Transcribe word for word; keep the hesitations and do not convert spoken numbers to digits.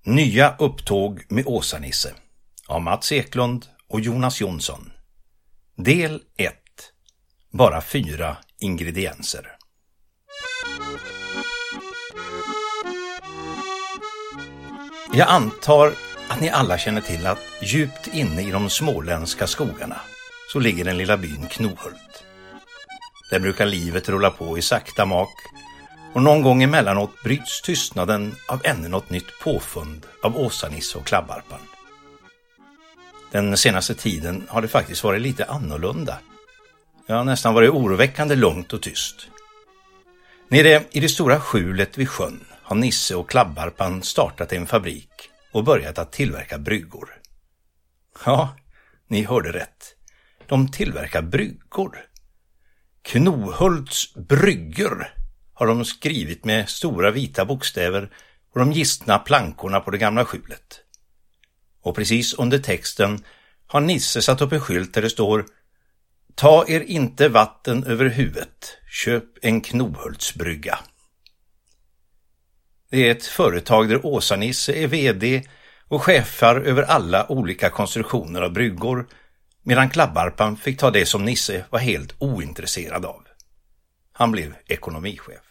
Nya upptåg med Åsa-Nisse av Mats Eklund och Jonas Jonsson. Del ett. Bara fyra ingredienser. Jag antar att ni alla känner till att djupt inne i de småländska skogarna så ligger den lilla byn Knohult. Där brukar livet rulla på i sakta mak, och någon gång emellanåt bryts tystnaden av ännu något nytt påfund av Åsa-Nisse och Klabbarpan. Den senaste tiden har det faktiskt varit lite annorlunda. Det har nästan varit oroväckande lugnt och tyst. Nere i det stora skjulet vid sjön har Nisse och Klabbarpan startat en fabrik och börjat att tillverka bryggor. Ja, ni hörde rätt. De tillverkar bryggor. Knohults bryggor har de skrivit med stora vita bokstäver och de gistna plankorna på det gamla skjulet. Och precis under texten har Nisse satt upp en skylt där det står: Ta er inte vatten över huvudet, köp en Knohults brygga. Det är ett företag där Åsa-Nisse är vd och chefar över alla olika konstruktioner av bryggor, medan Klabbarpan fick ta det som Nisse var helt ointresserad av. Han blev ekonomichef.